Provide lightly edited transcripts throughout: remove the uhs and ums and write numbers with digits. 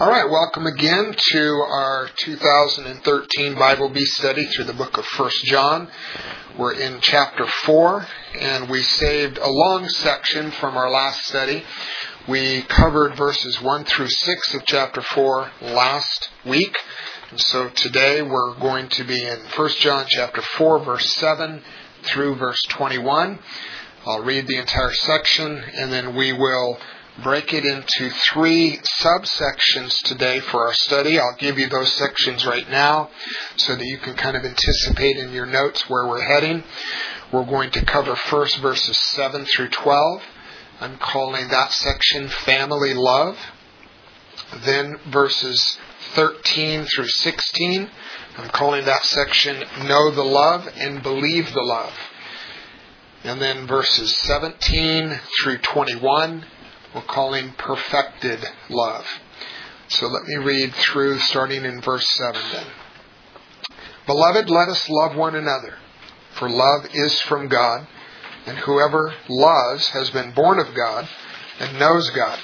All right, welcome again to our 2013 Bible Bee study through the book of 1 John. We're in chapter 4, and we saved a long section from our last study. We covered verses 1 through 6 of chapter 4 last week. And so today we're going to be in 1 John chapter 4, verse 7 through verse 21. I'll read the entire section, and then we will break it into 3 subsections today for our study. I'll give you those sections right now so that you can kind of anticipate in your notes where we're heading. We're going to cover first verses 7 through 12. I'm calling that section Family Love. Then verses 13 through 16. I'm calling that section Know the Love and Believe the Love. And then verses 17 through 21. We're calling Perfected Love. So let me read through starting in verse 7 then. Beloved, let us love one another, for love is from God, and whoever loves has been born of God and knows God.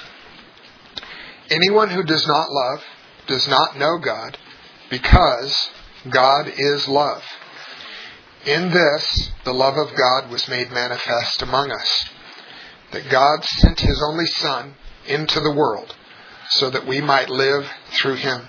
Anyone who does not love does not know God, because God is love. In this, the love of God was made manifest among us, that God sent His only Son into the world so that we might live through Him.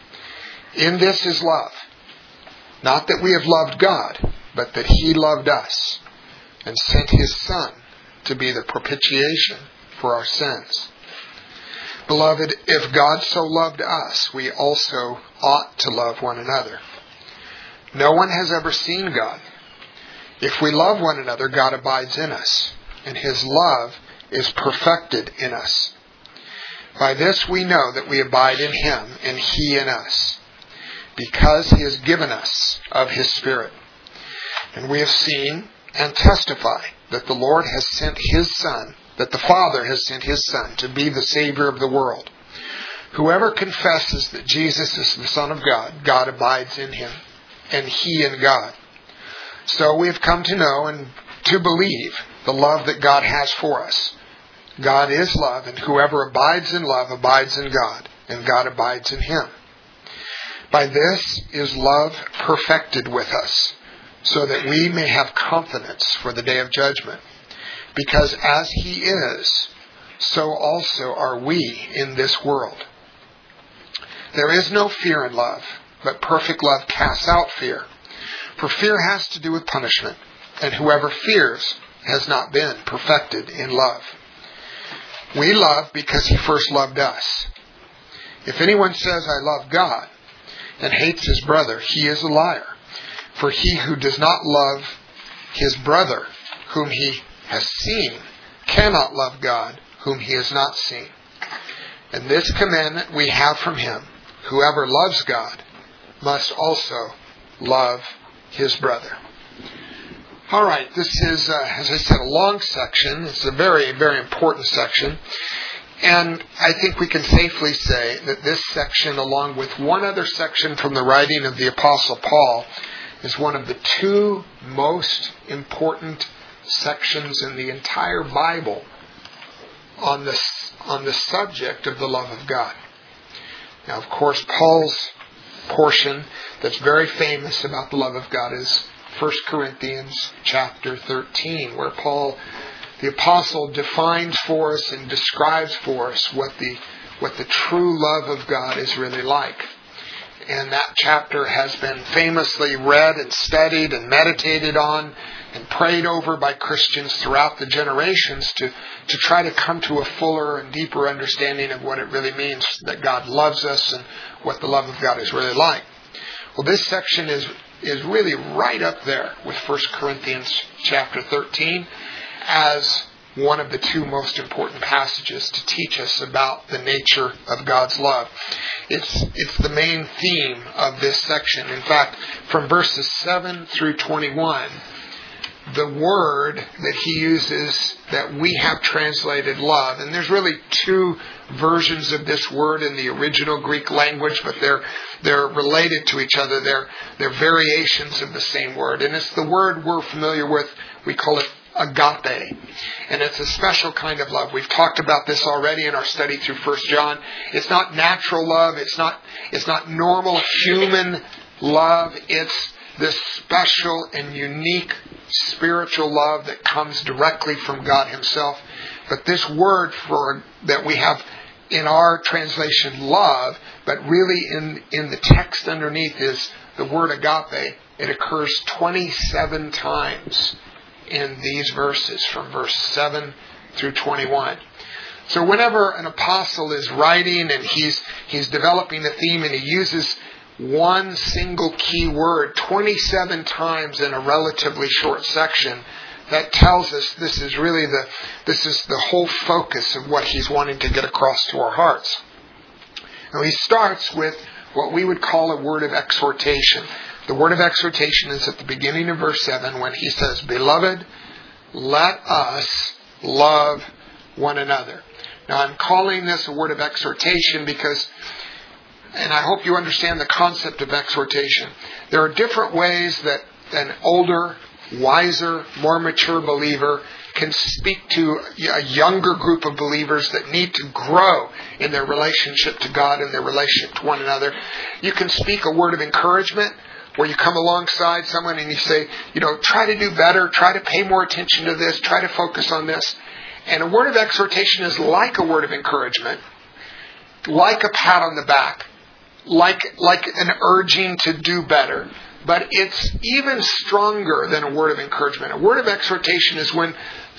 In this is love, not that we have loved God, but that He loved us and sent His Son to be the propitiation for our sins. Beloved, if God so loved us, we also ought to love one another. No one has ever seen God. If we love one another, God abides in us, and His love is perfected in us. By this we know that we abide in Him and He in us, because He has given us of His Spirit. And we have seen and testify that the Lord has sent His Son, that the Father has sent His Son to be the Savior of the world. Whoever confesses that Jesus is the Son of God, God abides in Him, and He in God. So we have come to know and to believe the love that God has for us. God is love, and whoever abides in love abides in God, and God abides in him. By this is love perfected with us, so that we may have confidence for the day of judgment. Because as He is, so also are we in this world. There is no fear in love, but perfect love casts out fear. For fear has to do with punishment, and whoever fears has not been perfected in love. We love because He first loved us. If anyone says, I love God, and hates his brother, he is a liar. For he who does not love his brother, whom he has seen, cannot love God, whom he has not seen. And this commandment we have from Him: whoever loves God must also love his brother. All right, this is, as I said, a long section. It's a very, very important section. And I think we can safely say that this section, along with one other section from the writing of the Apostle Paul, is one of the 2 most important sections in the entire Bible on the subject of the love of God. Now, of course, Paul's portion that's very famous about the love of God is 1 Corinthians chapter 13, where Paul, the apostle, defines for us and describes for us what the true love of God is really like. And that chapter has been famously read and studied and meditated on and prayed over by Christians throughout the generations to try to come to a fuller and deeper understanding of what it really means that God loves us and what the love of God is really like. Well, this section is really right up there with 1 Corinthians chapter 13 as one of the 2 most important passages to teach us about the nature of God's love. It's the main theme of this section. In fact, from verses 7 through 21, the word that he uses that we have translated love, and there's really 2 versions of this word in the original Greek language, but they're related to each other. They're variations of the same word. And it's the word we're familiar with. We call it agape. And it's a special kind of love. We've talked about this already in our study through 1 John. It's not natural love. It's not normal human love. It's this special and unique spiritual love that comes directly from God Himself. But this word that we have in our translation, love, but really in the text underneath is the word agape. It occurs 27 times in these verses, from verse 7 through 21. So whenever an apostle is writing and he's developing a theme and he uses one single key word 27 times in a relatively short section, that tells us this is the whole focus of what he's wanting to get across to our hearts. Now he starts with what we would call a word of exhortation. The word of exhortation is at the beginning of verse 7 when he says, "Beloved, let us love one another." Now I'm calling this a word of exhortation because, and I hope you understand the concept of exhortation. There are different ways that an older, wiser, more mature believer can speak to a younger group of believers that need to grow in their relationship to God and their relationship to one another. You can speak a word of encouragement where you come alongside someone and you say, try to do better, try to pay more attention to this, try to focus on this. And a word of exhortation is like a word of encouragement, like a pat on the back, like an urging to do better. But it's even stronger than a word of encouragement. A word of exhortation is when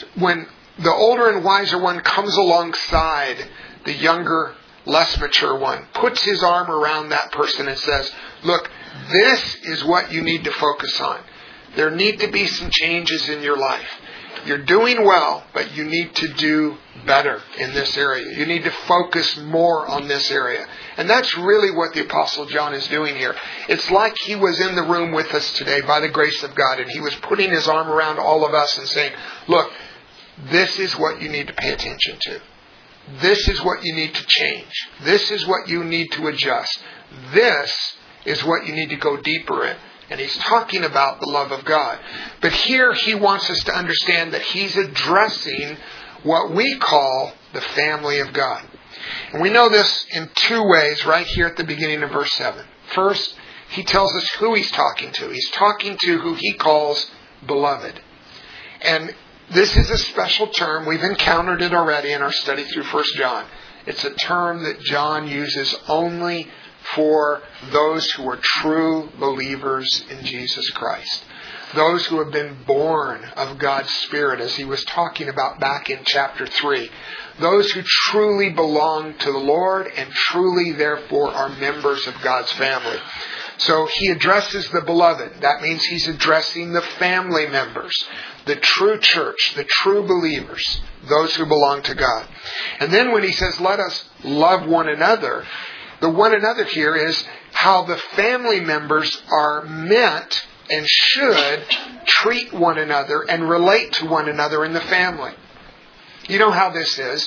the older and wiser one comes alongside the younger, less mature one, puts his arm around that person and says, "Look, this is what you need to focus on. There need to be some changes in your life. You're doing well, but you need to do better in this area. You need to focus more on this area." And that's really what the Apostle John is doing here. It's like he was in the room with us today by the grace of God, and he was putting his arm around all of us and saying, "Look, this is what you need to pay attention to. This is what you need to change. This is what you need to adjust. This is what you need to go deeper in." And he's talking about the love of God. But here he wants us to understand that he's addressing what we call the family of God. And we know this in two ways right here at the beginning of verse 7. First, he tells us who he's talking to. He's talking to who he calls beloved. And this is a special term. We've encountered it already in our study through 1 John. It's a term that John uses only for those who are true believers in Jesus Christ. Those who have been born of God's Spirit, as he was talking about back in chapter 3. Those who truly belong to the Lord and truly, therefore, are members of God's family. So he addresses the beloved. That means he's addressing the family members, the true church, the true believers, those who belong to God. And then when he says, "Let us love one another," the one another here is how the family members are meant and should treat one another and relate to one another in the family. You know how this is.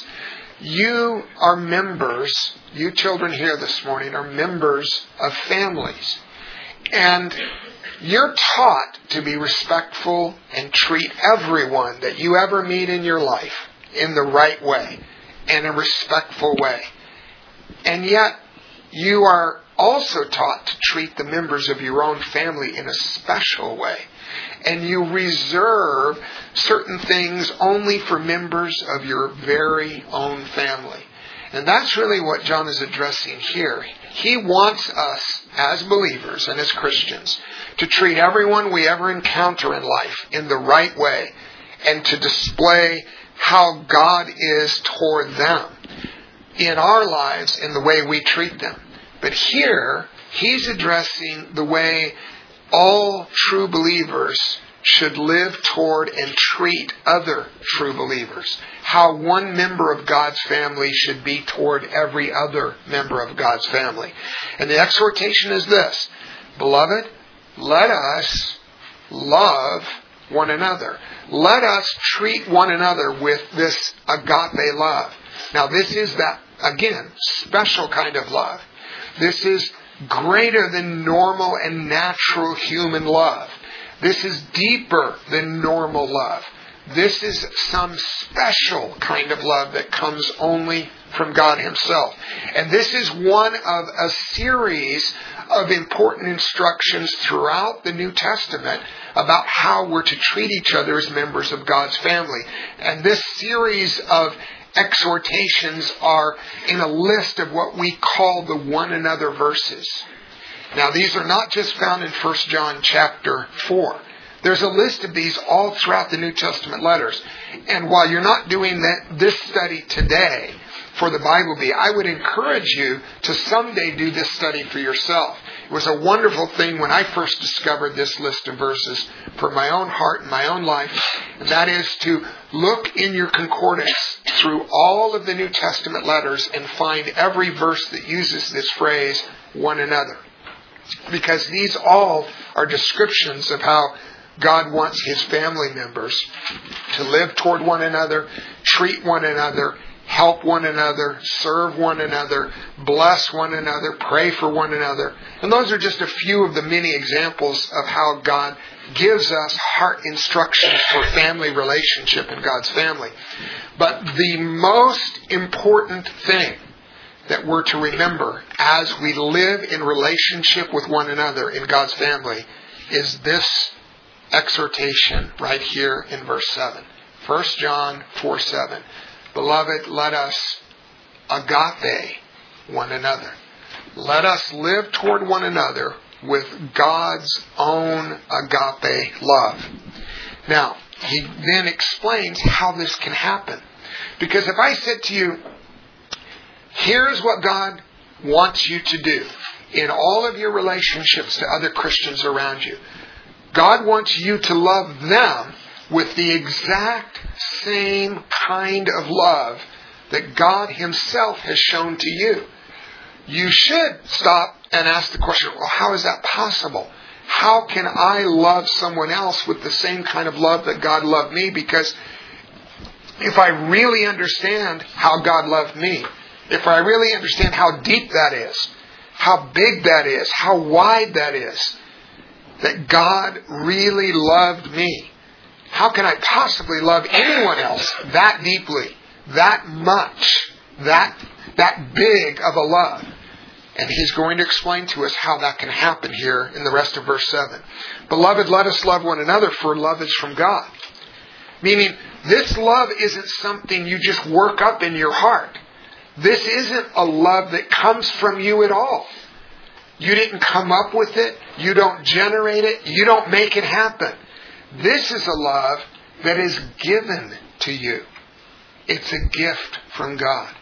You are members, you children here this morning are members of families. And you're taught to be respectful and treat everyone that you ever meet in your life in the right way, in a respectful way. And yet, you are also taught to treat the members of your own family in a special way. And you reserve certain things only for members of your very own family. And that's really what John is addressing here. He wants us as believers and as Christians to treat everyone we ever encounter in life in the right way and to display how God is toward them in our lives in the way we treat them. But here, he's addressing the way all true believers should live toward and treat other true believers. How one member of God's family should be toward every other member of God's family. And the exhortation is this: "Beloved, let us love one another." Let us treat one another with this agape love. Now this is that, again, special kind of love. This is greater than normal and natural human love. This is deeper than normal love. This is some special kind of love that comes only from God Himself. And this is one of a series of important instructions throughout the New Testament about how we're to treat each other as members of God's family. And this series of exhortations are in a list of what we call the one another verses. Now, these are not just found in 1 John chapter 4. There's a list of these all throughout the New Testament letters. And while you're not doing this study today for the Bible Bee, I would encourage you to someday do this study for yourself. It was a wonderful thing when I first discovered this list of verses for my own heart and my own life. And that is to look in your concordance through all of the New Testament letters and find every verse that uses this phrase, one another. Because these all are descriptions of how God wants His family members to live toward one another, treat one another, help one another, serve one another, bless one another, pray for one another. And those are just a few of the many examples of how God gives us heart instructions for family relationship in God's family. But the most important thing that we're to remember as we live in relationship with one another in God's family is this exhortation right here in verse 7. 1 John 4:7. Beloved, let us agape one another. Let us live toward one another with God's own agape love. Now, he then explains how this can happen. Because if I said to you, here's what God wants you to do in all of your relationships to other Christians around you. God wants you to love them with the exact same kind of love that God Himself has shown to you. You should stop and ask the question, well, how is that possible? How can I love someone else with the same kind of love that God loved me? Because if I really understand how God loved me, if I really understand how deep that is, how big that is, how wide that is, that God really loved me, how can I possibly love anyone else that deeply, that much, that big of a love? And he's going to explain to us how that can happen here in the rest of verse 7. Beloved, let us love one another, for love is from God. Meaning, this love isn't something you just work up in your heart. This isn't a love that comes from you at all. You didn't come up with it. You don't generate it. You don't make it happen. This is a love that is given to you. It's a gift from God.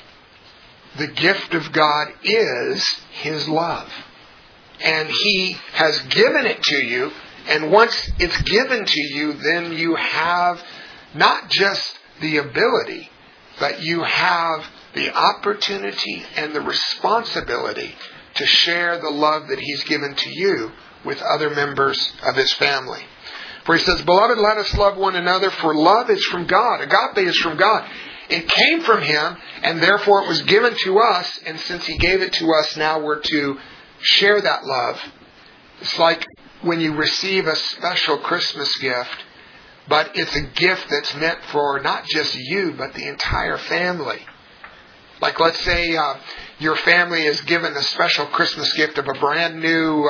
The gift of God is His love. And He has given it to you. And once it's given to you, then you have not just the ability, but you have the opportunity and the responsibility to share the love that He's given to you with other members of His family. For He says, Beloved, let us love one another, for love is from God. Agape is from God. It came from Him, and therefore it was given to us, and since He gave it to us, now we're to share that love. It's like when you receive a special Christmas gift, but it's a gift that's meant for not just you, but the entire family. Like let's say your family is given a special Christmas gift of a brand new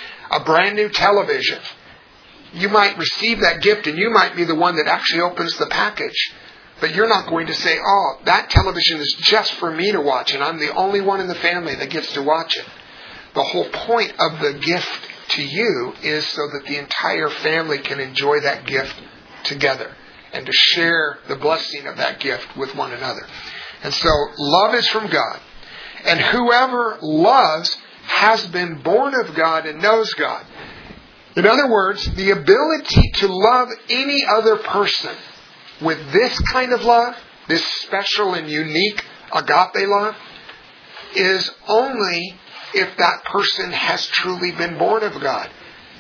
television. You might receive that gift and you might be the one that actually opens the package. But you're not going to say, oh, that television is just for me to watch and I'm the only one in the family that gets to watch it. The whole point of the gift to you is so that the entire family can enjoy that gift together and to share the blessing of that gift with one another. And so love is from God. And whoever loves has been born of God and knows God. In other words, the ability to love any other person with this kind of love, this special and unique agape love, is only if that person has truly been born of God.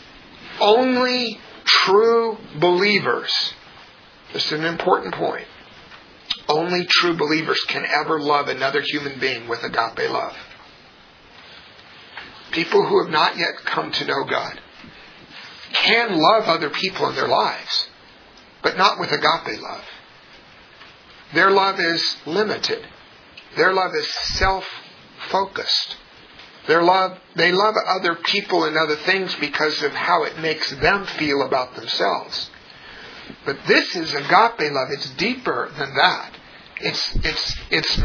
Only true believers, this is an important point, only true believers can ever love another human being with agape love. People who have not yet come to know God can love other people in their lives, but not with agape love. Their love is limited. Their love is self-focused. They love other people and other things because of how it makes them feel about themselves. But this is agape love. It's deeper than that. It's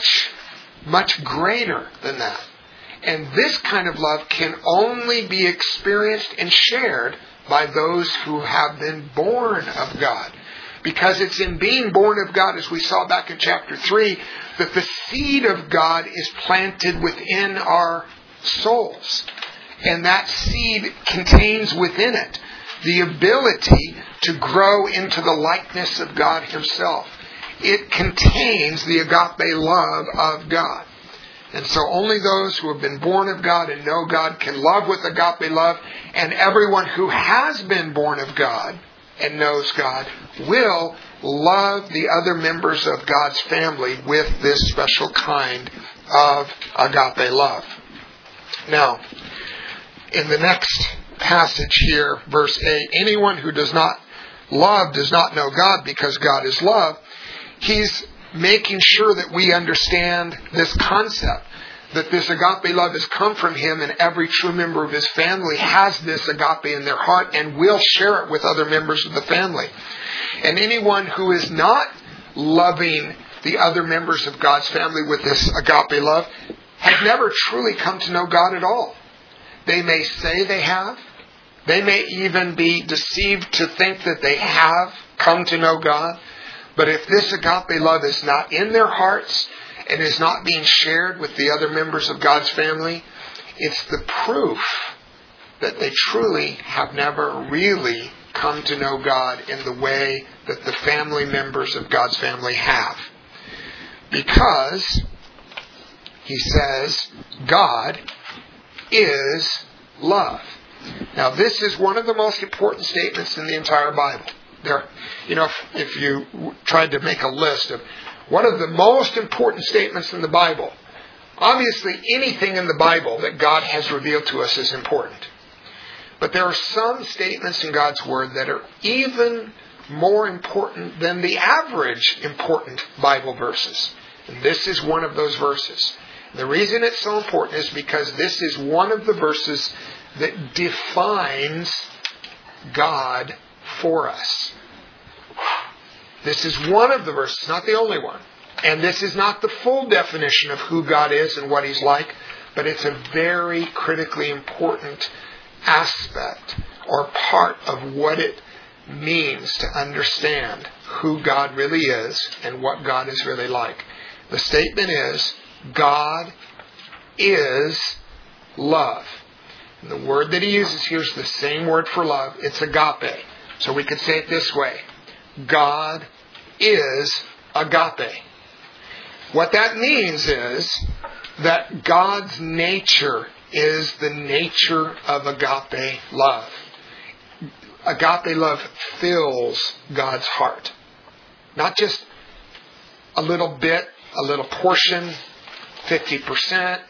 much greater than that. And this kind of love can only be experienced and shared by those who have been born of God. Because it's in being born of God, as we saw back in chapter 3, that the seed of God is planted within our souls. And that seed contains within it the ability to grow into the likeness of God Himself. It contains the agape love of God. And so only those who have been born of God and know God can love with agape love. And everyone who has been born of God and knows God will love the other members of God's family with this special kind of agape love. Now, in the next passage here, verse 8, anyone who does not love does not know God, because God is love. He's making sure that we understand this concept, that this agape love has come from Him, and every true member of His family has this agape in their heart and will share it with other members of the family. And anyone who is not loving the other members of God's family with this agape love has never truly come to know God at all. They may say they have. They may even be deceived to think that they have come to know God. But if this agape love is not in their hearts and is not being shared with the other members of God's family, it's the proof that they truly have never really come to know God in the way that the family members of God's family have. Because He says God is love. Now, this is one of the most important statements in the entire Bible. If you tried to make a list of what are the most important statements in the Bible, obviously anything in the Bible that God has revealed to us is important. But there are some statements in God's Word that are even more important than the average important Bible verses. And this is one of those verses. The reason it's so important is because this is one of the verses that defines God for us. This is one of the verses, not the only one. And this is not the full definition of who God is and what He's like, but it's a very critically important aspect or part of what it means to understand who God really is and what God is really like. The statement is, God is love. And the word that He uses here is the same word for love. It's agape. So we could say it this way. God is agape. What that means is that God's nature is the nature of agape love. Agape love fills God's heart. Not just a little bit, a little portion, 50%,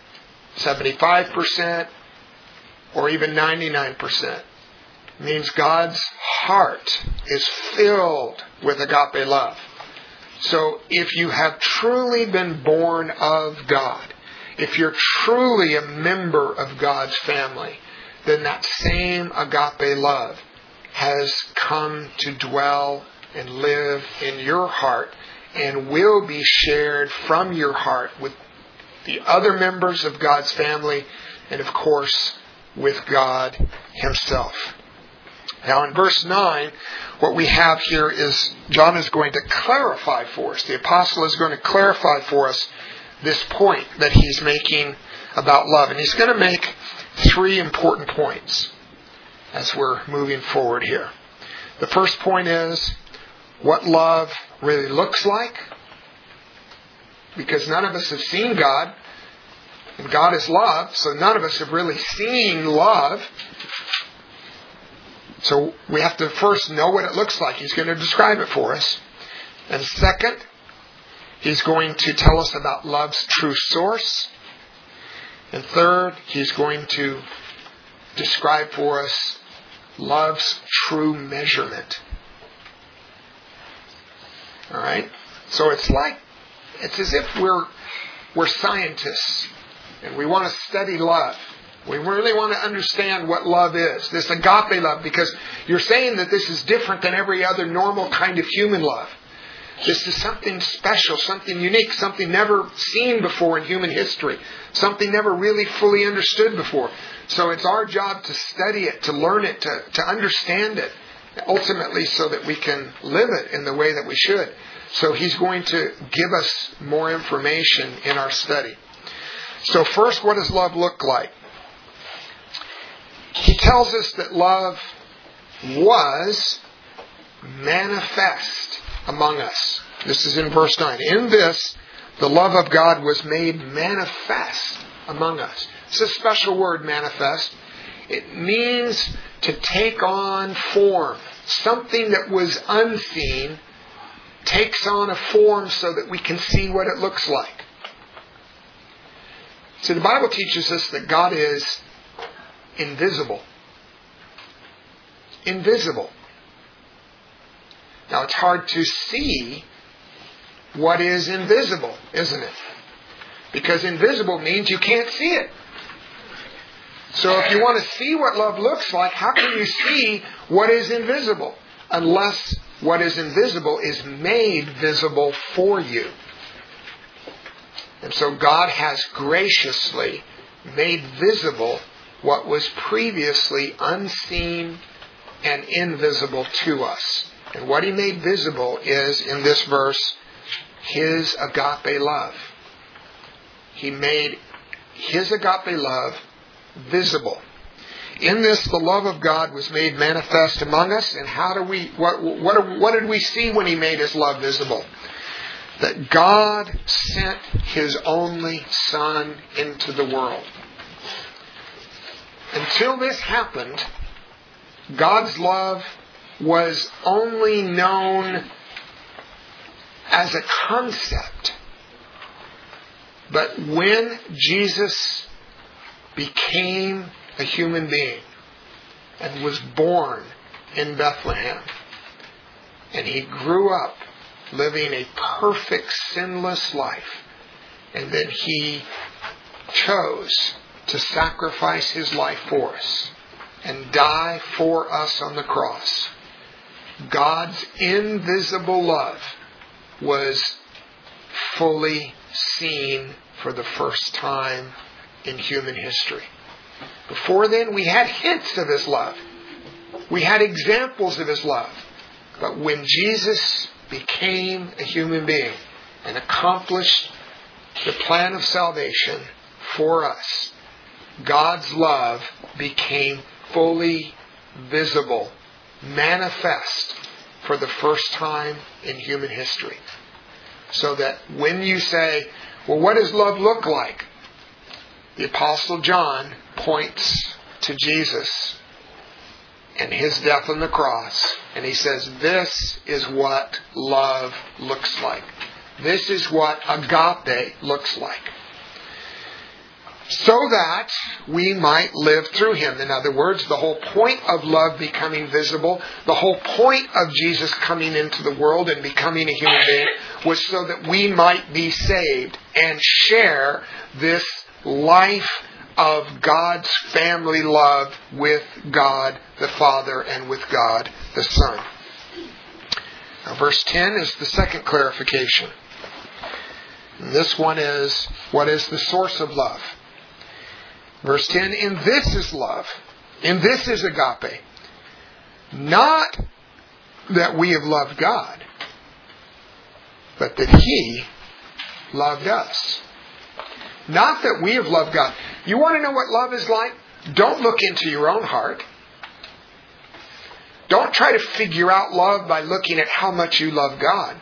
75%, or even 99%. It means God's heart is filled with agape love. So if you have truly been born of God, if you're truly a member of God's family, then that same agape love has come to dwell and live in your heart and will be shared from your heart with the other members of God's family and, of course, with God Himself. Now in verse 9, what we have here is John is going to clarify for us. The apostle is going to clarify for us this point that he's making about love. And he's going to make 3 important points as we're moving forward here. The first point is what love really looks like. Because none of us have seen God. And God is love, so none of us have really seen love. So we have to first know what it looks like. He's going to describe it for us. And second, he's going to tell us about love's true source. And third, he's going to describe for us love's true measurement. All right? So it's as if we're scientists and we want to study love. We really want to understand what love is, this agape love, because you're saying that this is different than every other normal kind of human love. This is something special, something unique, something never seen before in human history, something never really fully understood before. So it's our job to study it, to learn it, to understand it, ultimately so that we can live it in the way that we should. So he's going to give us more information in our study. So first, what does love look like? He tells us that love was manifest among us. This is in verse 9. In this, the love of God was made manifest among us. It's a special word, manifest. It means to take on form. Something that was unseen takes on a form so that we can see what it looks like. So the Bible teaches us that God is invisible. Invisible. Now it's hard to see what is invisible, isn't it? Because invisible means you can't see it. So if you want to see what love looks like, how can you see what is invisible? Unless what is invisible is made visible for you. And so God has graciously made visible what was previously unseen and invisible to us. And what He made visible is, in this verse, His agape love. He made His agape love visible. In this, the love of God was made manifest among us. And what did we see when He made His love visible? That God sent His only Son into the world. Until this happened, God's love was only known as a concept. But when Jesus became a human being and was born in Bethlehem, and He grew up living a perfect, sinless life, and then He chose to sacrifice His life for us and die for us on the cross, God's invisible love was fully seen for the first time in human history. Before then, we had hints of His love. We had examples of His love. But when Jesus became a human being and accomplished the plan of salvation for us, God's love became fully visible, manifest for the first time in human history. So that when you say, well, what does love look like? The Apostle John points to Jesus and His death on the cross. And he says, this is what love looks like. This is what agape looks like. So that we might live through Him. In other words, the whole point of love becoming visible, the whole point of Jesus coming into the world and becoming a human being, was so that we might be saved and share this life of God's family love with God the Father and with God the Son. Now, verse 10 is the second clarification. And this one is, what is the source of love? Verse 10, in this is love. In this is agape. Not that we have loved God, but that He loved us. Not that we have loved God. You want to know what love is like? Don't look into your own heart. Don't try to figure out love by looking at how much you love God.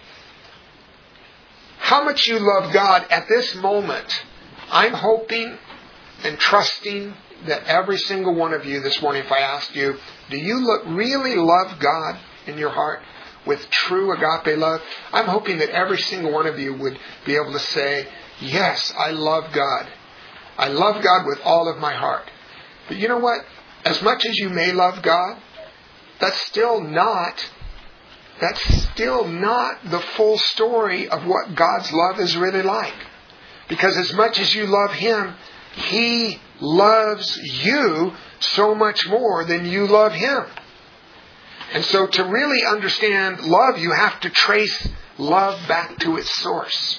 How much you love God at this moment, I'm hoping and trusting that every single one of you this morning, if I asked you, do you really love God in your heart with true agape love? I'm hoping that every single one of you would be able to say, yes, I love God. I love God with all of my heart. But you know what? As much as you may love God, that's still not that's still not the full story of what God's love is really like. Because as much as you love Him, He loves you so much more than you love Him. And so to really understand love, you have to trace love back to its source.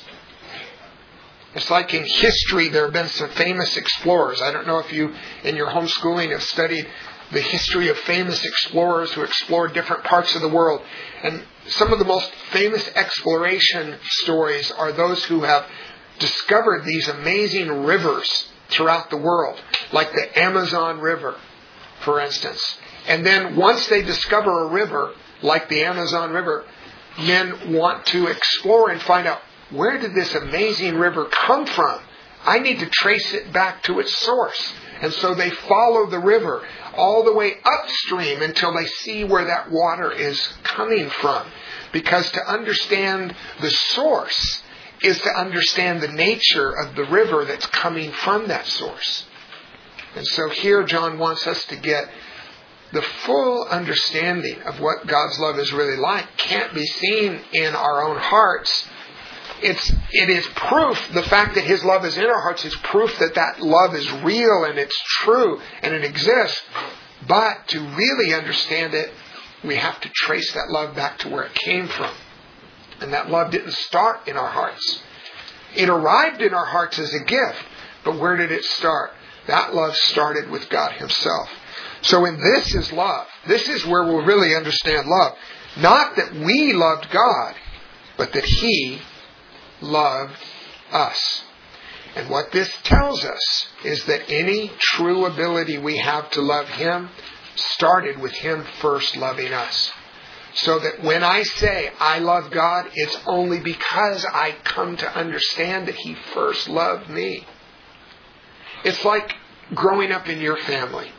It's like in history, there have been some famous explorers. I don't know if you, in your homeschooling, have studied the history of famous explorers who explored different parts of the world. And some of the most famous exploration stories are those who have discovered these amazing rivers throughout the world, like the Amazon River, for instance. And then once they discover a river, like the Amazon River, men want to explore and find out, where did this amazing river come from? I need to trace it back to its source. And so they follow the river all the way upstream until they see where that water is coming from. Because to understand the source is to understand the nature of the river that's coming from that source. And so here John wants us to get the full understanding of what God's love is really like. Can't be seen in our own hearts. It is proof, the fact that His love is in our hearts is proof that that love is real and it's true and it exists. But to really understand it, we have to trace that love back to where it came from. And that love didn't start in our hearts. It arrived in our hearts as a gift. But where did it start? That love started with God Himself. So in this is love. This is where we'll really understand love. Not that we loved God, but that He loved us. And what this tells us is that any true ability we have to love Him started with Him first loving us. So that when I say I love God, it's only because I come to understand that He first loved me. It's like growing up in your family.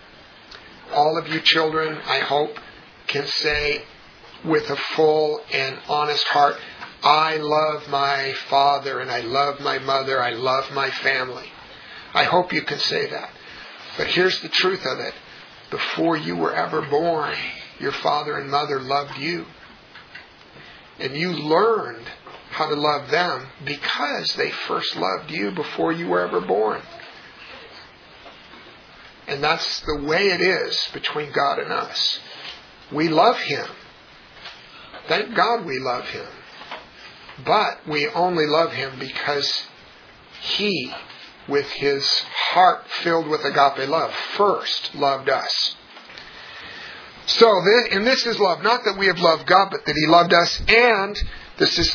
All of you children, I hope, can say with a full and honest heart, I love my father and I love my mother, I love my family. I hope you can say that. But here's the truth of it. Before you were ever born, your father and mother loved you. And you learned how to love them because they first loved you before you were ever born. And that's the way it is between God and us. We love Him. Thank God we love Him. But we only love Him because He, with His heart filled with agape love, first loved us. So, this is love. Not that we have loved God, but that He loved us. And this is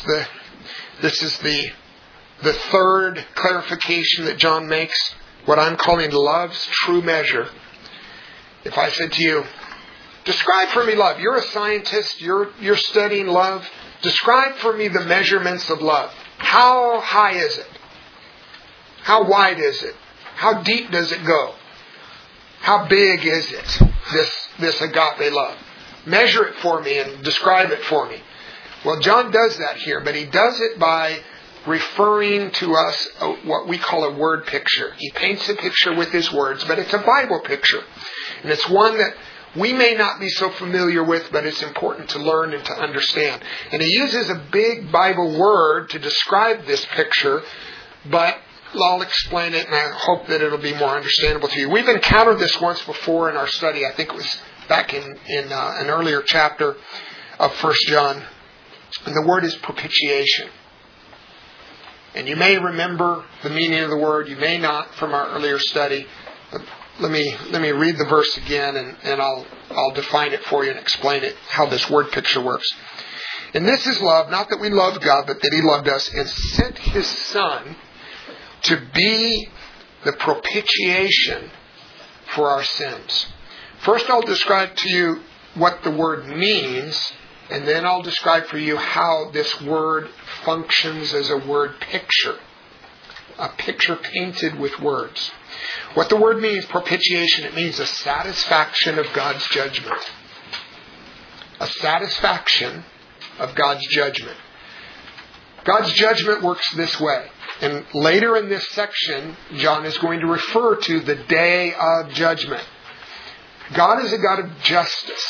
the third clarification that John makes. What I'm calling love's true measure. If I said to you, describe for me love. You're a scientist. You're studying love. Describe for me the measurements of love. How high is it? How wide is it? How deep does it go? How big is it? This agape love. Measure it for me and describe it for me. Well, John does that here, but he does it by referring to us what we call a word picture. He paints a picture with his words, but it's a Bible picture. And it's one that we may not be so familiar with, but it's important to learn and to understand. And he uses a big Bible word to describe this picture, but I'll explain it and I hope that it'll be more understandable to you. We've encountered this once before in our study. I think it was back in an earlier chapter of 1 John. And the word is propitiation. And you may remember the meaning of the word. You may not from our earlier study. But let me read the verse again and I'll define it for you and explain it, how this word picture works. And this is love, not that we loved God, but that He loved us and sent His Son to be the propitiation for our sins. First I'll describe to you what the word means, and then I'll describe for you how this word functions as a word picture. A picture painted with words. What the word means, propitiation, it means a satisfaction of God's judgment. A satisfaction of God's judgment. God's judgment works this way. And later in this section, John is going to refer to the day of judgment. God is a God of justice.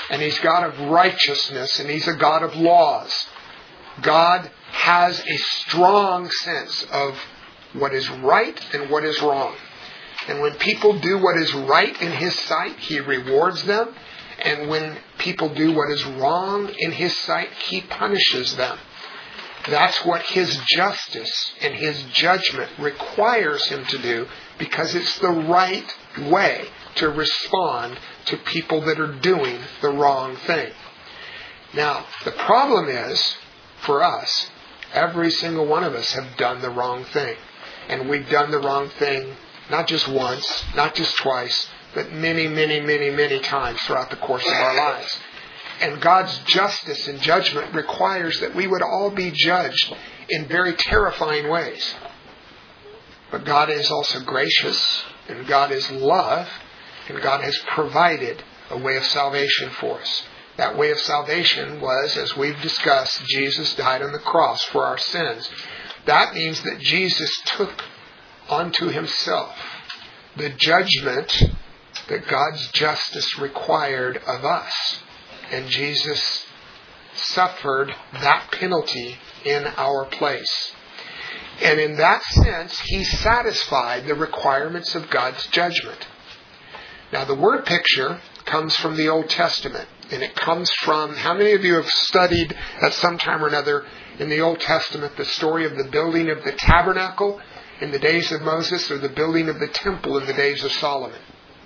and He's God of righteousness, and He's a God of laws. God has a strong sense of what is right and what is wrong. And when people do what is right in His sight, He rewards them. And when people do what is wrong in His sight, He punishes them. That's what His justice and His judgment requires Him to do, because it's the right way to respond to people that are doing the wrong thing. Now, the problem is, for us, every single one of us have done the wrong thing. And we've done the wrong thing not just once, not just twice, but many, many, many, many times throughout the course of our lives. And God's justice and judgment requires that we would all be judged in very terrifying ways. But God is also gracious, and God is love, and God has provided a way of salvation for us. That way of salvation was, as we've discussed, Jesus died on the cross for our sins. That means that Jesus took onto Himself the judgment that God's justice required of us. And Jesus suffered that penalty in our place. And in that sense, He satisfied the requirements of God's judgment. Now, the word picture comes from the Old Testament. And it comes from, how many of you have studied at some time or another in the Old Testament the story of the building of the tabernacle in the days of Moses, or the building of the temple in the days of Solomon?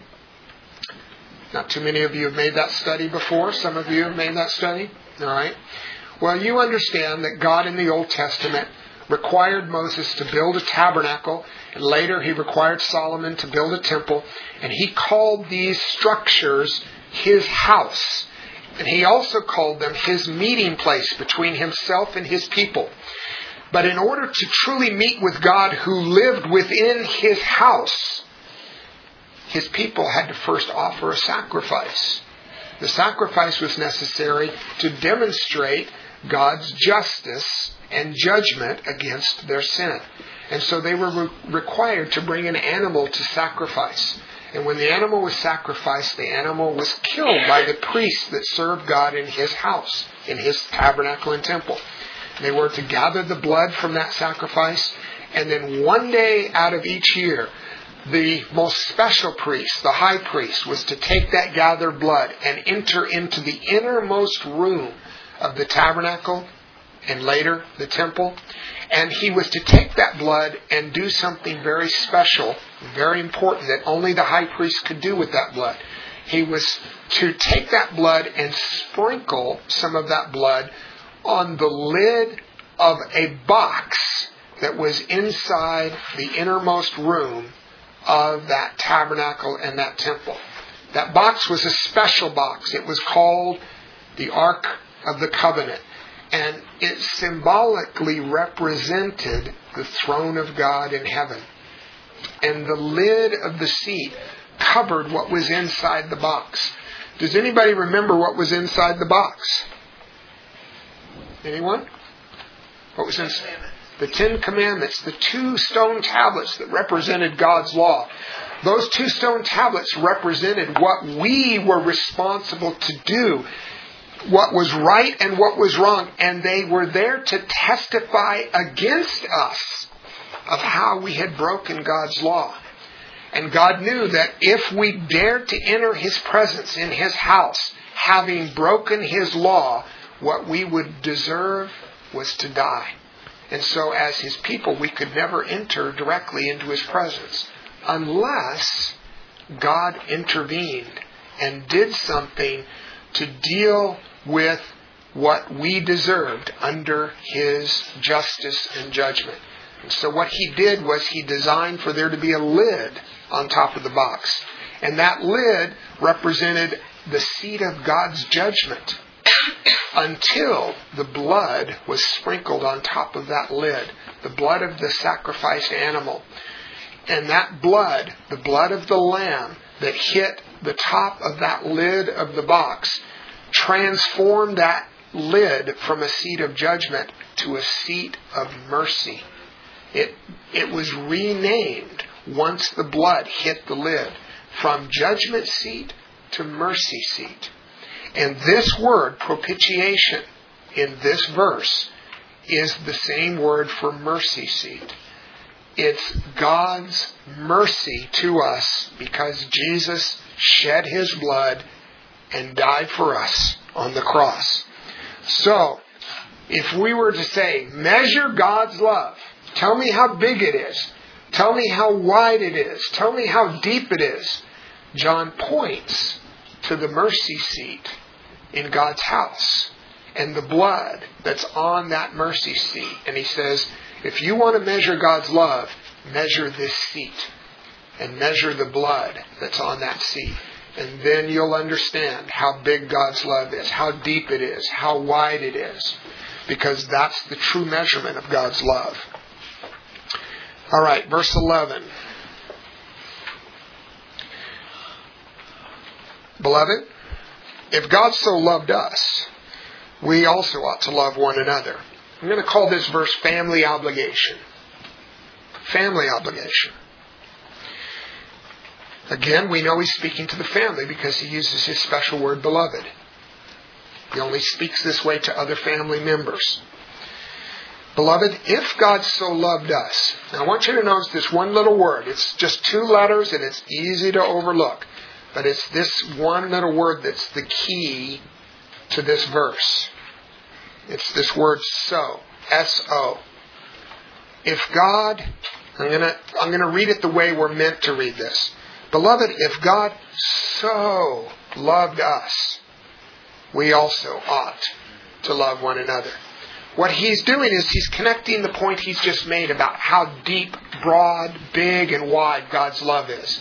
Not too many of you have made that study before. Some of you have made that study. All right. Well, you understand that God in the Old Testament required Moses to build a tabernacle, and later He required Solomon to build a temple, and He called these structures His house. And He also called them His meeting place between Himself and His people. But in order to truly meet with God who lived within His house, His people had to first offer a sacrifice. The sacrifice was necessary to demonstrate God's justice and judgment against their sin. And so they were required to bring an animal to sacrifice. And when the animal was sacrificed, the animal was killed by the priests that served God in His house, in His tabernacle and temple. They were to gather the blood from that sacrifice, and then one day out of each year, the most special priest, the high priest, was to take that gathered blood and enter into the innermost room of the tabernacle and later the temple. And he was to take that blood and do something very special, very important, that only the high priest could do with that blood. He was to take that blood and sprinkle some of that blood on the lid of a box that was inside the innermost room of that tabernacle and that temple. That box was a special box. It was called the Ark of the Covenant. And it symbolically represented the throne of God in heaven. And the lid of the seat covered what was inside the box. Does anybody remember what was inside the box? Anyone? What was inside? The 10 Commandments, the 2 stone tablets that represented God's law. Those 2 stone tablets represented what we were responsible to do, what was right and what was wrong. And they were there to testify against us of how we had broken God's law. And God knew that if we dared to enter His presence in His house, having broken His law, what we would deserve was to die. And so as His people, we could never enter directly into His presence unless God intervened and did something to deal with what we deserved under His justice and judgment. And so what He did was He designed for there to be a lid on top of the box. And that lid represented the seat of God's judgment until the blood was sprinkled on top of that lid, the blood of the sacrificed animal. And that blood, the blood of the lamb that hit the top of that lid of the box, transformed that lid from a seat of judgment to a seat of mercy. It was renamed once the blood hit the lid, from judgment seat to mercy seat. And this word, propitiation, in this verse, is the same word for mercy seat. It's God's mercy to us because Jesus shed His blood and died for us on the cross. So, if we were to say, measure God's love, tell me how big it is, tell me how wide it is, tell me how deep it is, John points to the mercy seat in God's house and the blood that's on that mercy seat. And he says, if you want to measure God's love, measure this seat and measure the blood that's on that seat. And then you'll understand how big God's love is, how deep it is, how wide it is. Because that's the true measurement of God's love. All right, verse 11. Beloved, if God so loved us, we also ought to love one another. I'm going to call this verse family obligation. Family obligation. Again, we know he's speaking to the family because he uses his special word, beloved. He only speaks this way to other family members. Beloved, if God so loved us. Now I want you to notice this one little word. It's just 2 letters and it's easy to overlook. But it's this one little word that's the key to this verse. It's this word so. S-O. If God, I'm going to read it the way we're meant to read this. Beloved, if God so loved us, we also ought to love one another. What he's doing is he's connecting the point he's just made about how deep, broad, big, and wide God's love is.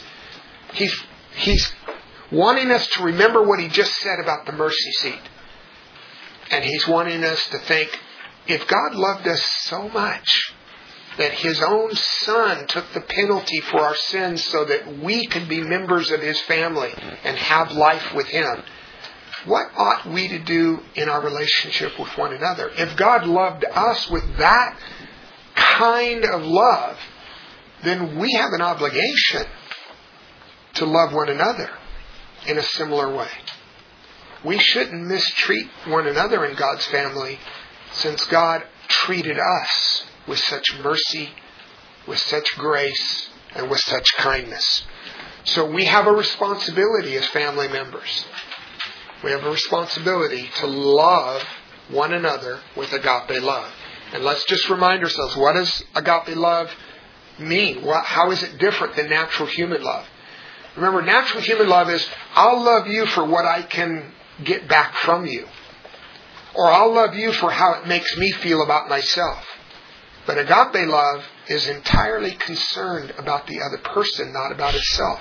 He's wanting us to remember what he just said about the mercy seat. And he's wanting us to think, if God loved us so much that His own Son took the penalty for our sins so that we could be members of His family and have life with Him, what ought we to do in our relationship with one another? If God loved us with that kind of love, then we have an obligation to love one another in a similar way. We shouldn't mistreat one another in God's family, since God treated us with such mercy, with such grace, and with such kindness. So we have a responsibility as family members. We have a responsibility to love one another with agape love. And let's just remind ourselves, what does agape love mean? How is it different than natural human love? Remember, natural human love is, I'll love you for what I can get back from you. Or I'll love you for how it makes me feel about myself. But agape love is entirely concerned about the other person, not about itself.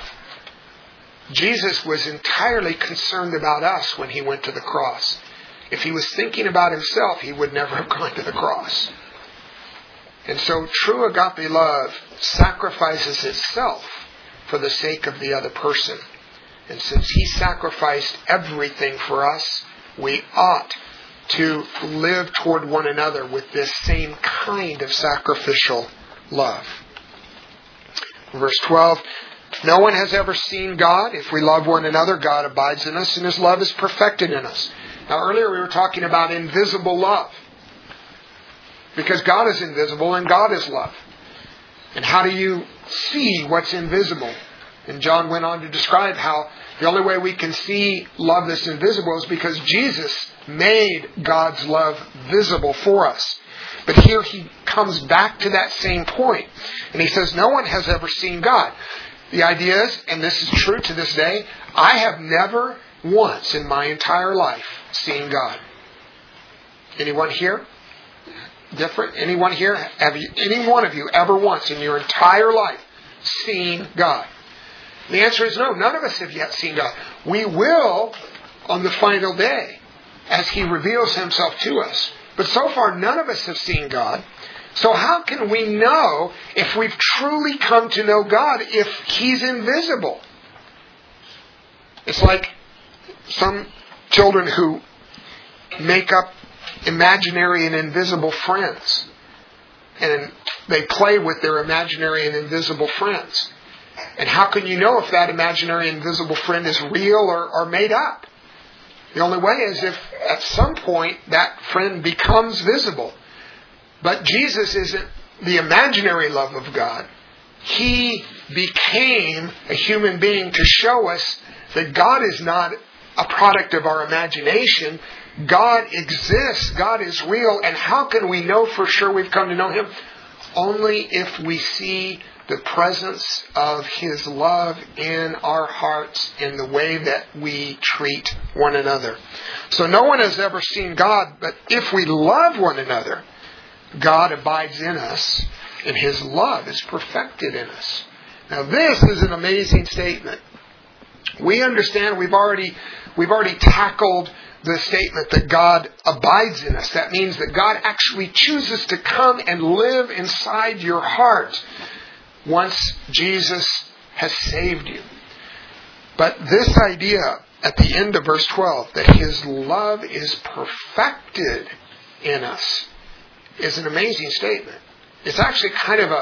Jesus was entirely concerned about us when He went to the cross. If He was thinking about Himself, He would never have gone to the cross. And so true agape love sacrifices itself for the sake of the other person. And since He sacrificed everything for us, we ought to live toward one another with this same kind of sacrificial love. Verse 12, no one has ever seen God. If we love one another, God abides in us and His love is perfected in us. Now earlier we were talking about invisible love. Because God is invisible and God is love. And how do you see what's invisible? And John went on to describe how the only way we can see love that's invisible is because Jesus made God's love visible for us. But here he comes back to that same point. And he says, no one has ever seen God. The idea is, and this is true to this day, I have never once in my entire life seen God. Anyone here? Different? Anyone here? Have you, any one of you ever once in your entire life seen God? The answer is no. None of us have yet seen God. We will on the final day as He reveals Himself to us. But so far, none of us have seen God. So how can we know if we've truly come to know God if He's invisible? It's like some children who make up imaginary and invisible friends. And they play with their imaginary and invisible friends. And how can you know if that imaginary invisible friend is real or made up? The only way is if at some point that friend becomes visible. But Jesus isn't the imaginary love of God. He became a human being to show us that God is not a product of our imagination. God exists. God is real. And how can we know for sure we've come to know Him? Only if we see the presence of His love in our hearts in the way that we treat one another. So no one has ever seen God, but if we love one another, God abides in us, and His love is perfected in us. Now this is an amazing statement. We understand we've already tackled the statement that God abides in us. That means that God actually chooses to come and live inside your heart once Jesus has saved you. But this idea at the end of verse 12, that His love is perfected in us, is an amazing statement. It's actually kind of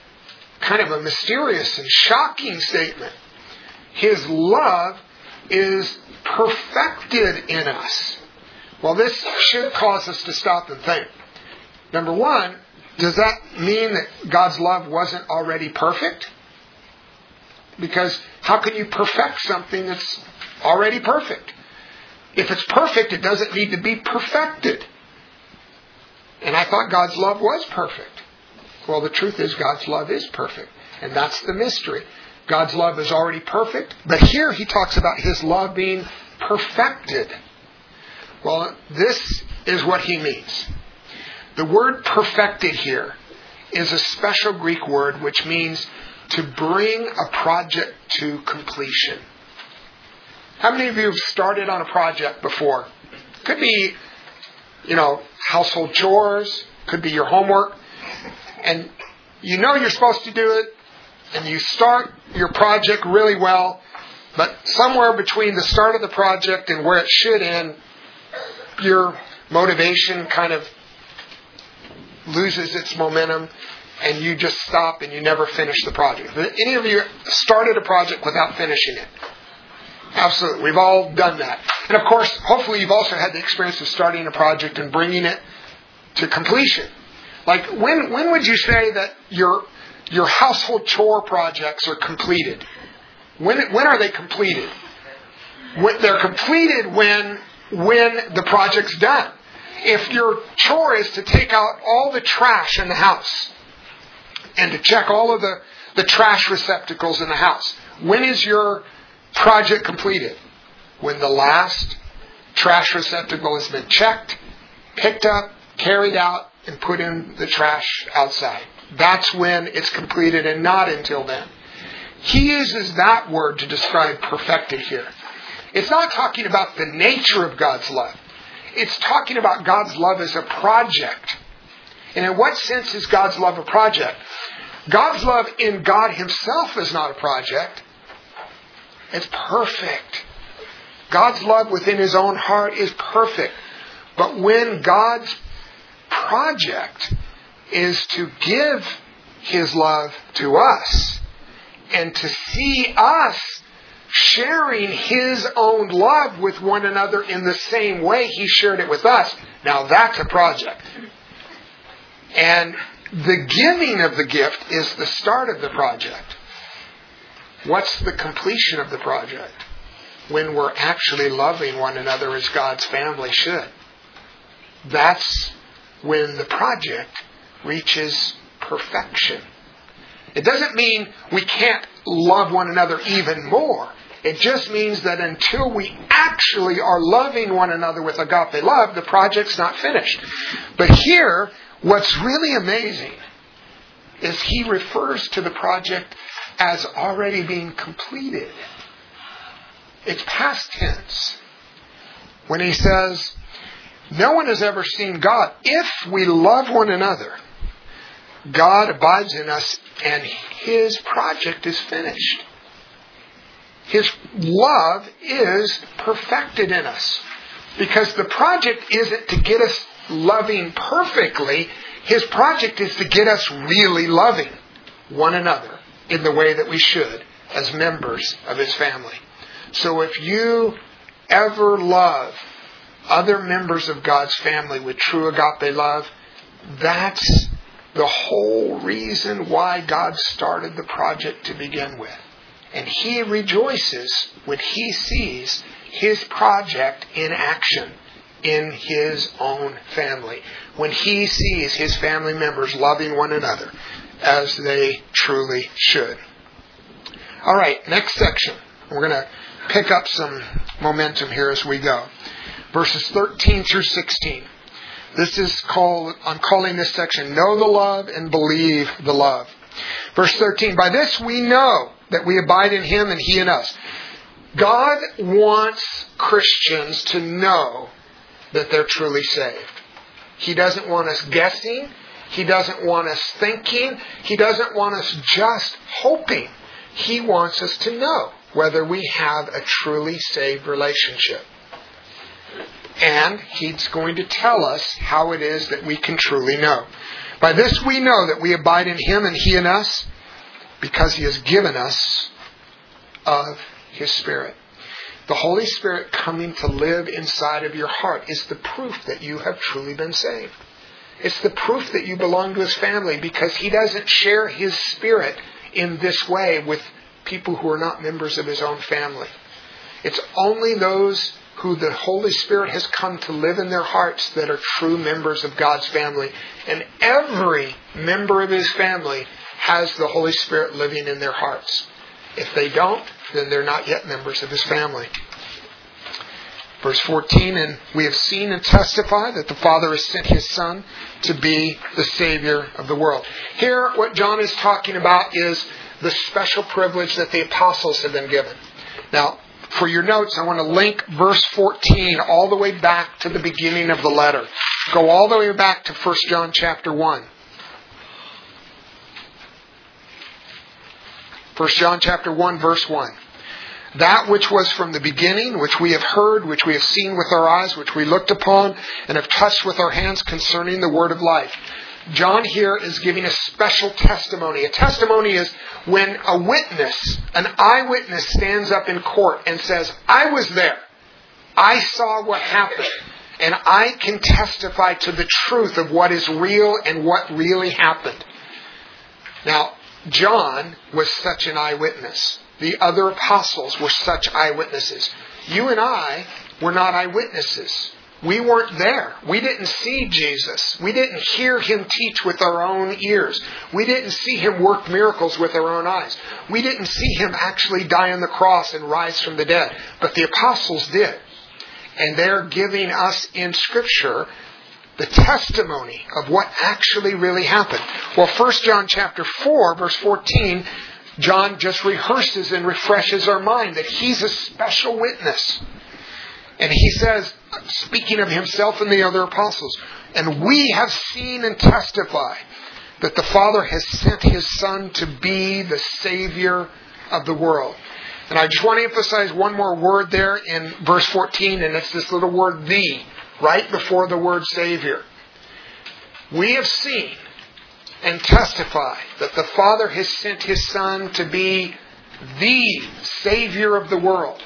a mysterious and shocking statement. His love is perfected in us. Well, this should cause us to stop and think. Number one, does that mean that God's love wasn't already perfect? Because how can you perfect something that's already perfect? If it's perfect, it doesn't need to be perfected. And I thought God's love was perfect. Well, the truth is God's love is perfect. And that's the mystery. God's love is already perfect. But here He talks about His love being perfected. Well, this is what He means. The word perfected here is a special Greek word which means to bring a project to completion. How many of you have started on a project before? Could be, household chores. Could be your homework. And you know you're supposed to do it. And you start your project really well. But somewhere between the start of the project and where it should end, your motivation kind of loses its momentum, and you just stop and you never finish the project. Any of you started a project without finishing it? Absolutely. We've all done that. And of course, hopefully you've also had the experience of starting a project and bringing it to completion. Like, when would you say that your household chore projects are completed? When are they completed? They're completed when the project's done. If your chore is to take out all the trash in the house and to check all of the trash receptacles in the house, when is your project completed? When the last trash receptacle has been checked, picked up, carried out, and put in the trash outside. That's when it's completed, and not until then. He uses that word to describe perfected here. It's not talking about the nature of God's love. It's talking about God's love as a project. And in what sense is God's love a project? God's love in God Himself is not a project. It's perfect. God's love within His own heart is perfect. But when God's project is to give His love to us and to see us sharing His own love with one another in the same way He shared it with us, now that's a project. And the giving of the gift is the start of the project. What's the completion of the project? When we're actually loving one another as God's family should. That's when the project reaches perfection. It doesn't mean we can't love one another even more. It just means that until we actually are loving one another with agape love, the project's not finished. But here, what's really amazing is He refers to the project as already being completed. It's past tense. When He says, no one has ever seen God. If we love one another, God abides in us and His project is finished. His love is perfected in us. Because the project isn't to get us loving perfectly. His project is to get us really loving one another in the way that we should as members of His family. So if you ever love other members of God's family with true agape love, that's the whole reason why God started the project to begin with. And He rejoices when He sees His project in action in His own family. When He sees His family members loving one another as they truly should. All right, next section. We're going to pick up some momentum here as we go. Verses 13 through 16. I'm calling this section, Know the Love and Believe the Love. Verse 13, by this we know that we abide in Him and He in us. God wants Christians to know that they're truly saved. He doesn't want us guessing. He doesn't want us thinking. He doesn't want us just hoping. He wants us to know whether we have a truly saved relationship. And He's going to tell us how it is that we can truly know. By this we know that we abide in Him and He in us, because He has given us of His Spirit. The Holy Spirit coming to live inside of your heart is the proof that you have truly been saved. It's the proof that you belong to His family, because He doesn't share His Spirit in this way with people who are not members of His own family. It's only those who the Holy Spirit has come to live in their hearts that are true members of God's family. And every member of His family has the Holy Spirit living in their hearts. If they don't, then they're not yet members of His family. Verse 14, and we have seen and testify that the Father has sent His Son to be the Savior of the world. Here, what John is talking about is the special privilege that the apostles have been given. Now, for your notes, I want to link verse 14 all the way back to the beginning of the letter. Go all the way back to 1 John chapter 1. 1 John chapter 1, verse 1. That which was from the beginning, which we have heard, which we have seen with our eyes, which we looked upon, and have touched with our hands concerning the word of life. John here is giving a special testimony. A testimony is when a witness, an eyewitness, stands up in court and says, I was there. I saw what happened. And I can testify to the truth of what is real and what really happened. Now, John was such an eyewitness. The other apostles were such eyewitnesses. You and I were not eyewitnesses. We weren't there. We didn't see Jesus. We didn't hear Him teach with our own ears. We didn't see Him work miracles with our own eyes. We didn't see Him actually die on the cross and rise from the dead. But the apostles did. And they're giving us in Scripture the testimony of what actually really happened. Well, 1 John chapter 4, verse 14, John just rehearses and refreshes our mind that he's a special witness. And he says, speaking of himself and the other apostles, and we have seen and testify that the Father has sent His Son to be the Savior of the world. And I just want to emphasize one more word there in verse 14, and it's this little word, the, right before the word Savior. We have seen and testify that the Father has sent His Son to be the Savior of the world.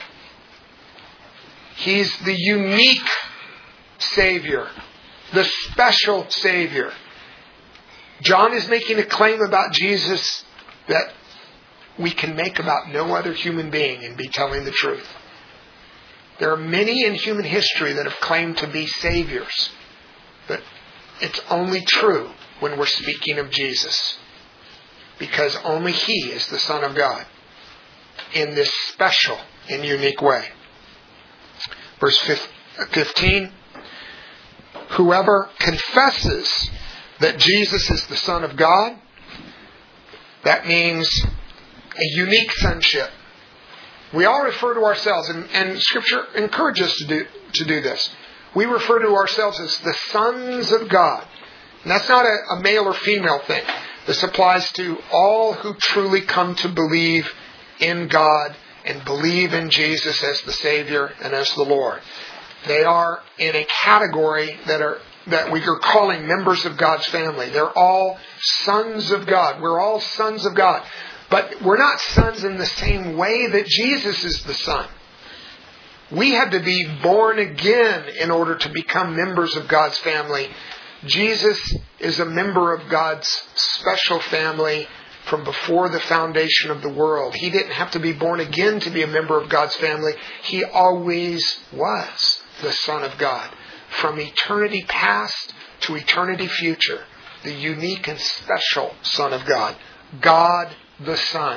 He's the unique Savior, the special Savior. John is making a claim about Jesus that we can make about no other human being and be telling the truth. There are many in human history that have claimed to be saviors, but it's only true when we're speaking of Jesus, because only He is the Son of God in this special and unique way. Verse 15, whoever confesses that Jesus is the Son of God, that means a unique sonship. We all refer to ourselves, and Scripture encourages us to do this. We refer to ourselves as the sons of God. And that's not a male or female thing. This applies to all who truly come to believe in God and believe in Jesus as the Savior and as the Lord. They are in a category that we are calling members of God's family. They're all sons of God. We're all sons of God. But we're not sons in the same way that Jesus is the Son. We had to be born again in order to become members of God's family. Jesus is a member of God's special family from before the foundation of the world. He didn't have to be born again to be a member of God's family. He always was the Son of God. From eternity past to eternity future, the unique and special Son of God. God the Son.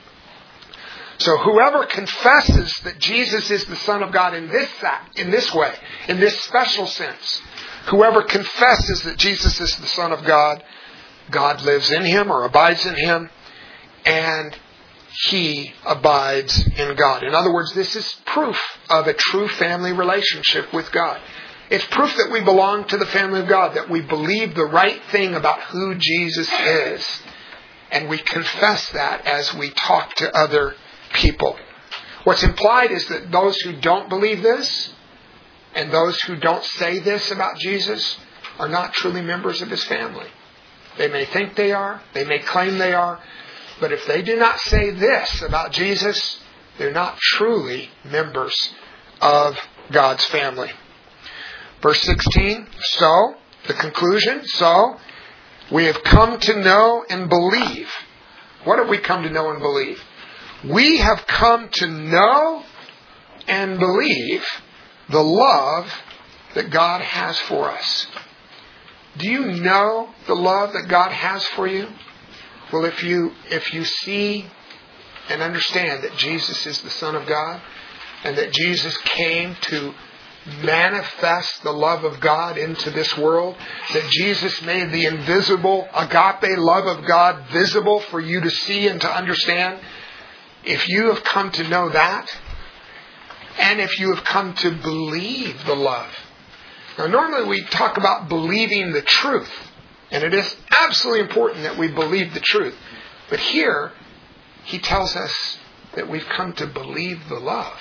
So whoever confesses that Jesus is the Son of God in this way, in this special sense, whoever confesses that Jesus is the Son of God, God lives in him or abides in him, and he abides in God. In other words, this is proof of a true family relationship with God. It's proof that we belong to the family of God, that we believe the right thing about who Jesus is. And we confess that as we talk to other people. What's implied is that those who don't believe this and those who don't say this about Jesus are not truly members of his family. They may think they are, they may claim they are, but if they do not say this about Jesus, they're not truly members of God's family. Verse 16, so, the conclusion, so, we have come to know and believe. What have we come to know and believe? We have come to know and believe the love that God has for us. Do you know the love that God has for you? Well, if you see and understand that Jesus is the Son of God and that Jesus came to manifest the love of God into this world, that Jesus made the invisible agape love of God visible for you to see and to understand, if you have come to know that, and if you have come to believe the love. Now, normally we talk about believing the truth, and it is absolutely important that we believe the truth. But here, he tells us that we've come to believe the love.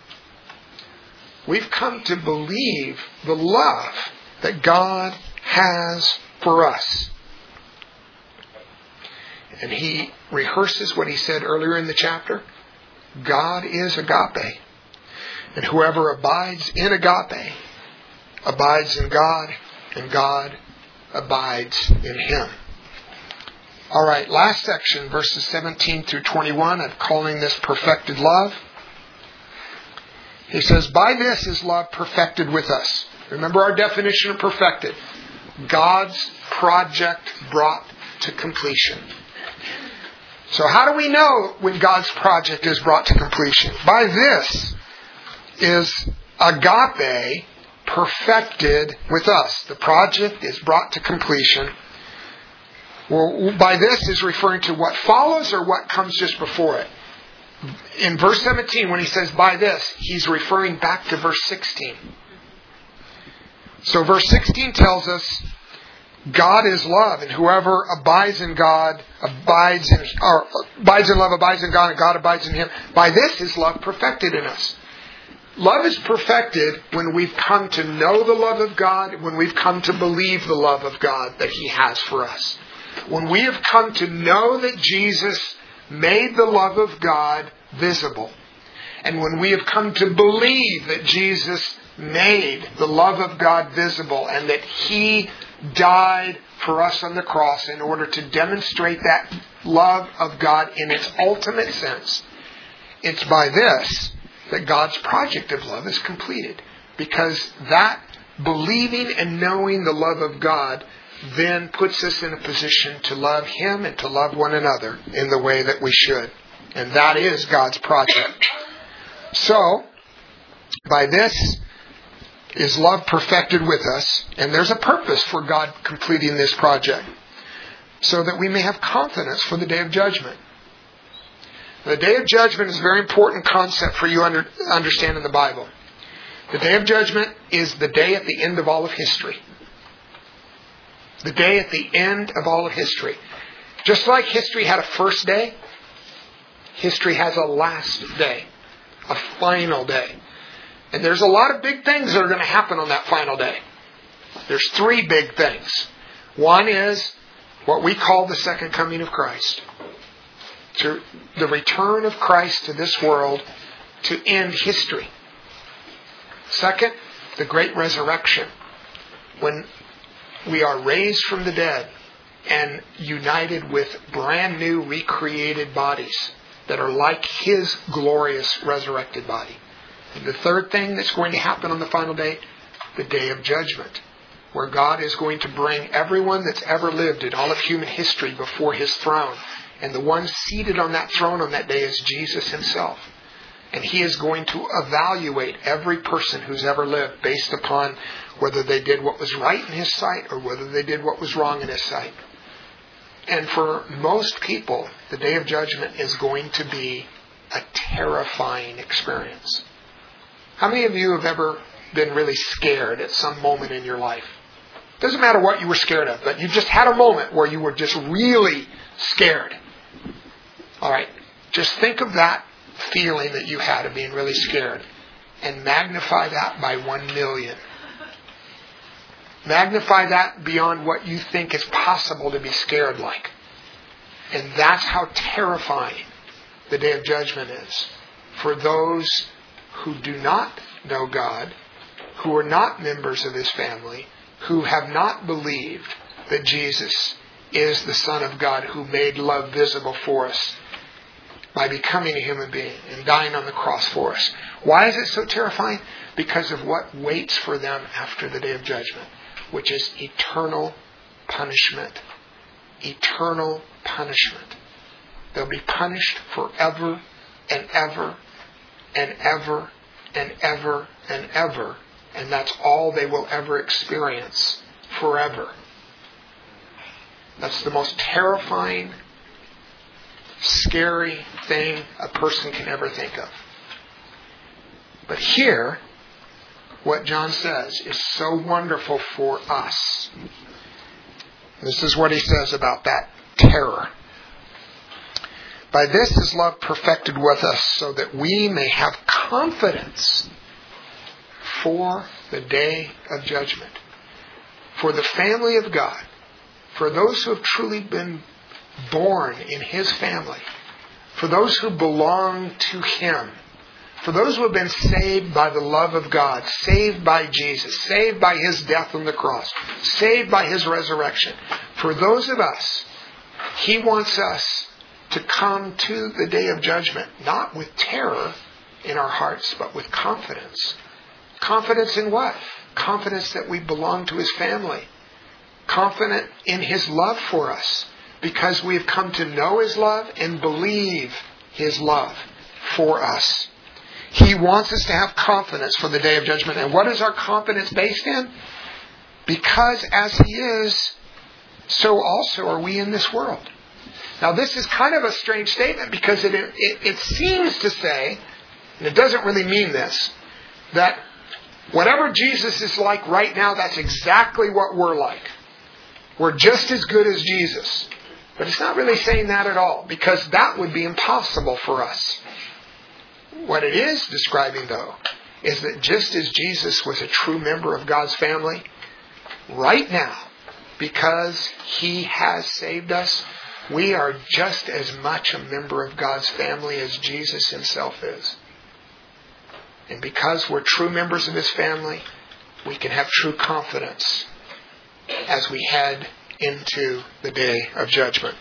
We've come to believe the love that God has for us. And he rehearses what he said earlier in the chapter. God is agape. And whoever abides in agape abides in God, and God abides in him. All right, last section, verses 17 through 21. I'm calling this perfected love. He says, by this is love perfected with us. Remember our definition of perfected. God's project brought to completion. So how do we know when God's project is brought to completion? By this is agape perfected with us. The project is brought to completion. Well, by this is referring to what follows or what comes just before it. In verse 17, when he says by this, he's referring back to verse 16. So verse 16 tells us God is love, and whoever abides in God abides in love, abides in God, and God abides in him. By this is love perfected in us. Love is perfected when we've come to know the love of God, when we've come to believe the love of God that he has for us. When we have come to know that Jesus made the love of God visible. And when we have come to believe that Jesus made the love of God visible and that he died for us on the cross in order to demonstrate that love of God in its ultimate sense, it's by this that God's project of love is completed. Because that believing and knowing the love of God then puts us in a position to love him and to love one another in the way that we should. And that is God's project. So, by this is love perfected with us, and there's a purpose for God completing this project, so that we may have confidence for the day of judgment. The day of judgment is a very important concept for you to understand in the Bible. The day of judgment is the day at the end of all of history. The day at the end of all of history. Just like history had a first day, history has a last day, a final day. And there's a lot of big things that are going to happen on that final day. There's three big things. One is what we call the second coming of Christ. The return of Christ to this world to end history. Second, the great resurrection, when we are raised from the dead and united with brand new recreated bodies that are like His glorious resurrected body. And the third thing that's going to happen on the final day, the day of judgment, where God is going to bring everyone that's ever lived in all of human history before His throne. And the one seated on that throne on that day is Jesus Himself. And He is going to evaluate every person who's ever lived based upon whether they did what was right in His sight or whether they did what was wrong in His sight. And for most people, the day of judgment is going to be a terrifying experience. How many of you have ever been really scared at some moment in your life? Doesn't matter what you were scared of, but you just had a moment where you were just really scared. All right, just think of that feeling that you had of being really scared and magnify that by 1 million. Magnify that beyond what you think is possible to be scared like. And that's how terrifying the day of judgment is for those who do not know God, who are not members of His family, who have not believed that Jesus is the Son of God who made love visible for us by becoming a human being and dying on the cross for us. Why is it so terrifying? Because of what waits for them after the day of judgment, which is eternal punishment. Eternal punishment. They'll be punished forever and ever and ever and ever and ever. And that's all they will ever experience forever. That's the most terrifying, scary thing a person can ever think of. But here, what John says is so wonderful for us. This is what he says about that terror. By this is love perfected with us, so that we may have confidence for the day of judgment. For the family of God, for those who have truly been born in His family, for those who belong to Him, for those who have been saved by the love of God, saved by Jesus, saved by His death on the cross, saved by His resurrection, for those of us, He wants us to come to the day of judgment, not with terror in our hearts, but with confidence. Confidence in what? Confidence that we belong to His family. Confident in His love for us, because we have come to know His love and believe His love for us. He wants us to have confidence for the day of judgment. And what is our confidence based in? Because as He is, so also are we in this world. Now this is kind of a strange statement, because it seems to say, and it doesn't really mean this, that whatever Jesus is like right now, that's exactly what we're like. We're just as good as Jesus. But it's not really saying that at all, because that would be impossible for us. What it is describing, though, is that just as Jesus was a true member of God's family, right now, because He has saved us, we are just as much a member of God's family as Jesus Himself is. And because we're true members of His family, we can have true confidence as we head into the day of judgment.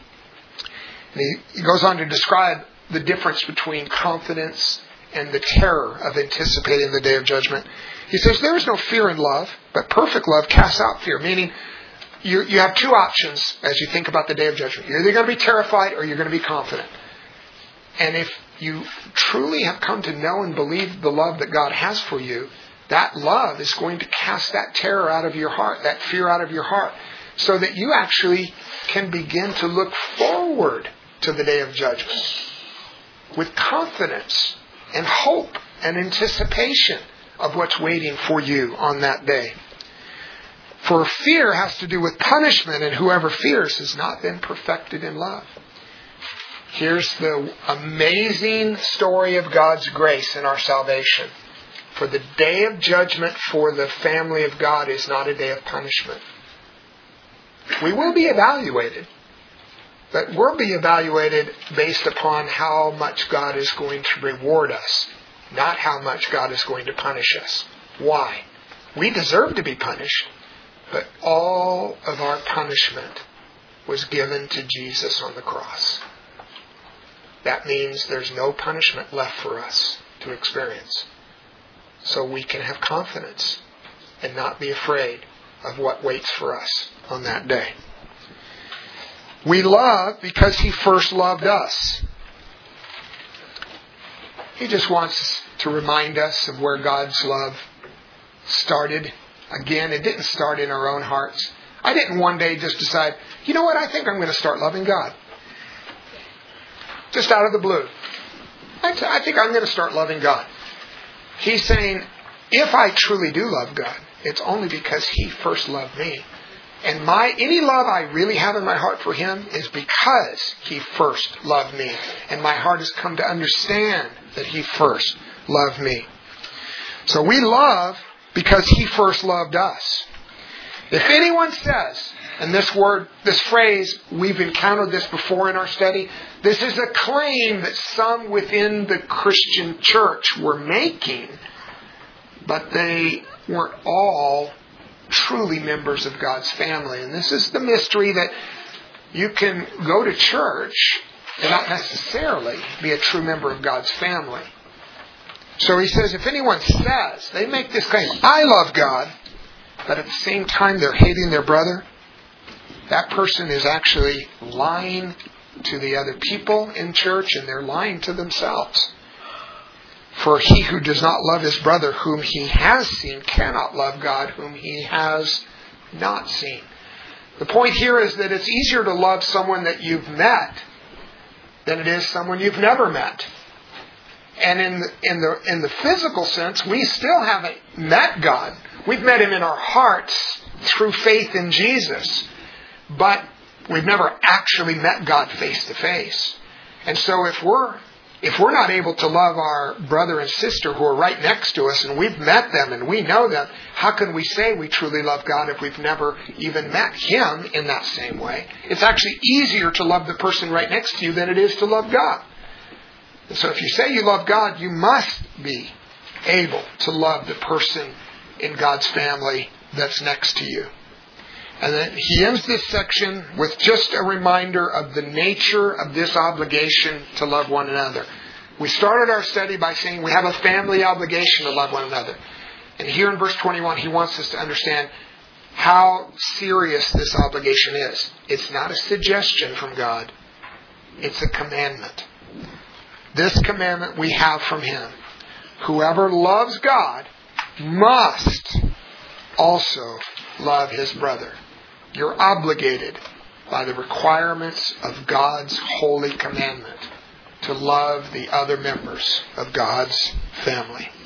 And he goes on to describe the difference between confidence and the terror of anticipating the day of judgment. He says, there is no fear in love, but perfect love casts out fear. Meaning, you have two options as you think about the day of judgment. You're either going to be terrified or you're going to be confident. And if you truly have come to know and believe the love that God has for you, that love is going to cast that terror out of your heart, that fear out of your heart, so that you actually can begin to look forward to the day of judgment with confidence and hope and anticipation of what's waiting for you on that day. For fear has to do with punishment, and whoever fears has not been perfected in love. Here's the amazing story of God's grace in our salvation. For the day of judgment for the family of God is not a day of punishment. We will be evaluated, but we'll be evaluated based upon how much God is going to reward us, not how much God is going to punish us. Why? We deserve to be punished, but all of our punishment was given to Jesus on the cross. That means there's no punishment left for us to experience. So we can have confidence and not be afraid of what waits for us on that day. We love because He first loved us. He just wants to remind us of where God's love started. Again, it didn't start in our own hearts. I didn't one day just decide, you know what, I think I'm going to start loving God. Just out of the blue. I think I'm going to start loving God. He's saying, if I truly do love God, it's only because He first loved me. And any love I really have in my heart for Him is because He first loved me. And my heart has come to understand that He first loved me. So we love because He first loved us. If anyone says, and this phrase, we've encountered this before in our study, this is a claim that some within the Christian church were making, but they weren't all truly members of God's family. And this is the mystery that you can go to church and not necessarily be a true member of God's family. So he says, if anyone says, they make this claim, I love God, but at the same time they're hating their brother, that person is actually lying to the other people in church, and they're lying to themselves. For he who does not love his brother whom he has seen cannot love God whom he has not seen. The point here is that it's easier to love someone that you've met than it is someone you've never met. And in the physical sense, we still haven't met God. We've met Him in our hearts through faith in Jesus. But we've never actually met God face to face. And so if we're not able to love our brother and sister who are right next to us and we've met them and we know them, how can we say we truly love God if we've never even met Him in that same way? It's actually easier to love the person right next to you than it is to love God. And so if you say you love God, you must be able to love the person in God's family that's next to you. And then he ends this section with just a reminder of the nature of this obligation to love one another. We started our study by saying we have a family obligation to love one another. And here in verse 21, he wants us to understand how serious this obligation is. It's not a suggestion from God. It's a commandment. This commandment we have from Him. Whoever loves God must also love his brother. You're obligated by the requirements of God's holy commandment to love the other members of God's family.